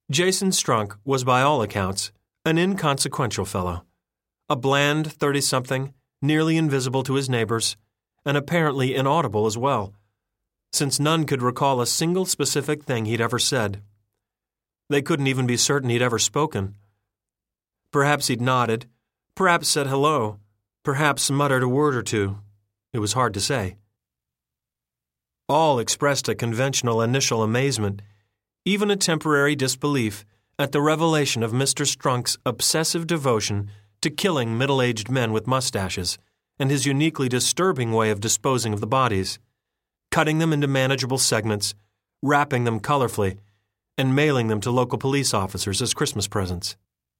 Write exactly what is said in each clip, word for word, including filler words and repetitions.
Jason Strunk was by all accounts an inconsequential fellow, a bland thirty-something, nearly invisible to his neighbors, and apparently inaudible as well, since none could recall a single specific thing he'd ever said. They couldn't even be certain he'd ever spoken. Perhaps he'd nodded, perhaps said hello, perhaps muttered a word or two. It was hard to say. All expressed a conventional initial amazement, even a temporary disbelief, at the revelation of Mister Strunk's obsessive devotion to killing middle-aged men with mustaches and his uniquely disturbing way of disposing of the bodies, cutting them into manageable segments, wrapping them colorfully, and mailing them to local police officers as Christmas presents.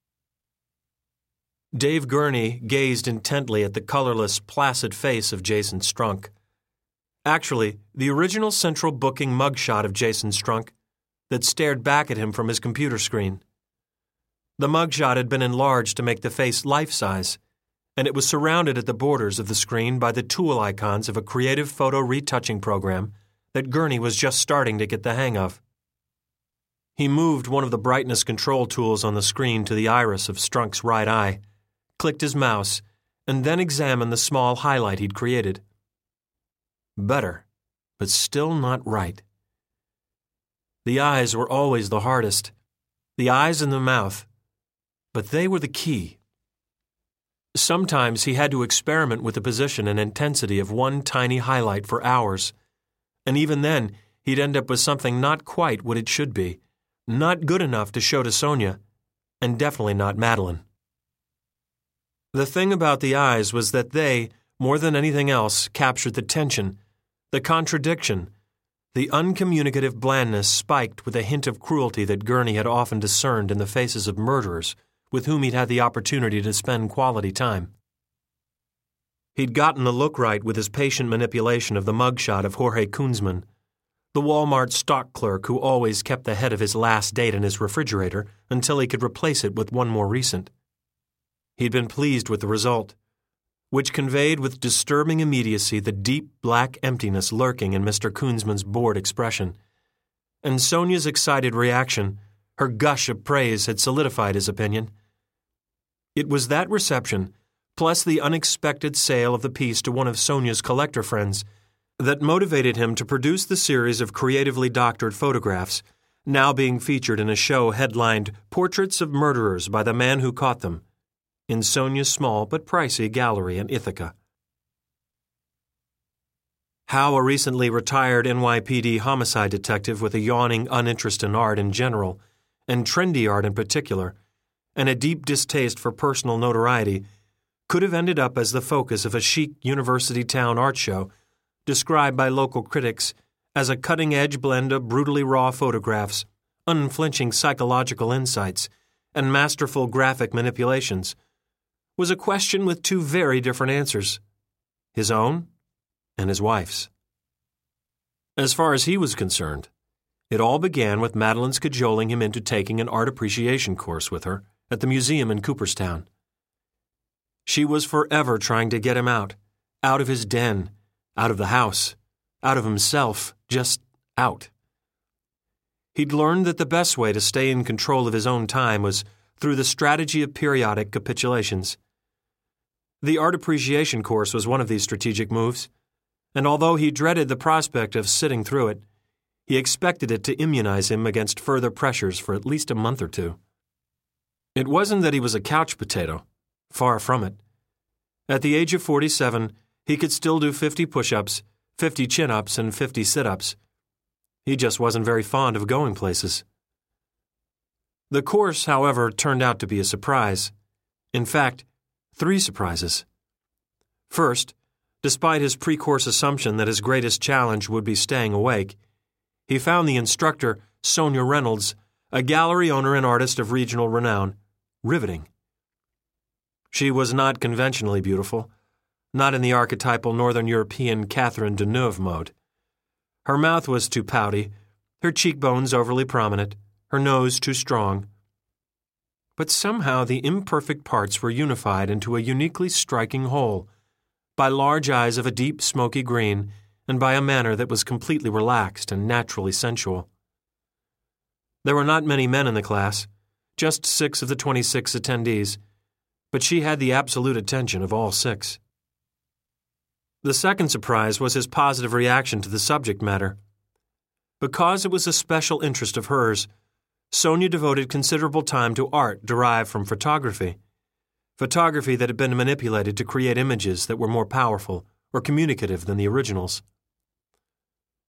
Dave Gurney gazed intently at the colorless, placid face of Jason Strunk. Actually, the original central booking mugshot of Jason Strunk that stared back at him from his computer screen. The mugshot had been enlarged to make the face life-size, and it was surrounded at the borders of the screen by the tool icons of a creative photo retouching program that Gurney was just starting to get the hang of. He moved one of the brightness control tools on the screen to the iris of Strunk's right eye, clicked his mouse, and then examined the small highlight he'd created. Better, but still not right. The eyes were always the hardest. The eyes and the mouth. But they were the key. Sometimes he had to experiment with the position and intensity of one tiny highlight for hours, and even then he'd end up with something not quite what it should be, not good enough to show to Sonia, and definitely not Madeline. The thing about the eyes was that they, more than anything else, captured the tension, the contradiction, the uncommunicative blandness spiked with a hint of cruelty that Gurney had often discerned in the faces of murderers with whom he'd had the opportunity to spend quality time. He'd gotten the look right with his patient manipulation of the mugshot of Jorge Kunzman, the Walmart stock clerk who always kept the head of his last date in his refrigerator until he could replace it with one more recent. He'd been pleased with the result, which conveyed with disturbing immediacy the deep black emptiness lurking in Mister Kunzman's bored expression. And Sonia's excited reaction, her gush of praise, had solidified his opinion. It was that reception, plus the unexpected sale of the piece to one of Sonia's collector friends, that motivated him to produce the series of creatively doctored photographs, now being featured in a show headlined Portraits of Murderers by the Man Who Caught Them, in Sonia's small but pricey gallery in Ithaca. How a recently retired N Y P D homicide detective with a yawning uninterest in art in general, and trendy art in particular, and a deep distaste for personal notoriety, could have ended up as the focus of a chic university town art show described by local critics as a cutting-edge blend of brutally raw photographs, unflinching psychological insights, and masterful graphic manipulations, was a question with two very different answers, his own and his wife's. As far as he was concerned, it all began with Madeline's cajoling him into taking an art appreciation course with her at the museum in Cooperstown. She was forever trying to get him out, out of his den, out of the house, out of himself, just out. He'd learned that the best way to stay in control of his own time was through the strategy of periodic capitulations. The art appreciation course was one of these strategic moves, and although he dreaded the prospect of sitting through it, he expected it to immunize him against further pressures for at least a month or two. It wasn't that he was a couch potato. Far from it. At the age of forty-seven, he could still do fifty push-ups, fifty chin-ups, and fifty sit-ups. He just wasn't very fond of going places. The course, however, turned out to be a surprise. In fact, three surprises. First, despite his pre-course assumption that his greatest challenge would be staying awake, he found the instructor, Sonia Reynolds, a gallery owner and artist of regional renown, riveting. She was not conventionally beautiful, not in the archetypal Northern European Catherine Deneuve mode. Her mouth was too pouty, her cheekbones overly prominent, her nose too strong. But somehow the imperfect parts were unified into a uniquely striking whole, by large eyes of a deep smoky green, and by a manner that was completely relaxed and naturally sensual. There were not many men in the class, just six of the twenty-six attendees, but she had the absolute attention of all six. The second surprise was his positive reaction to the subject matter. Because it was a special interest of hers, Sonia devoted considerable time to art derived from photography, photography that had been manipulated to create images that were more powerful or communicative than the originals.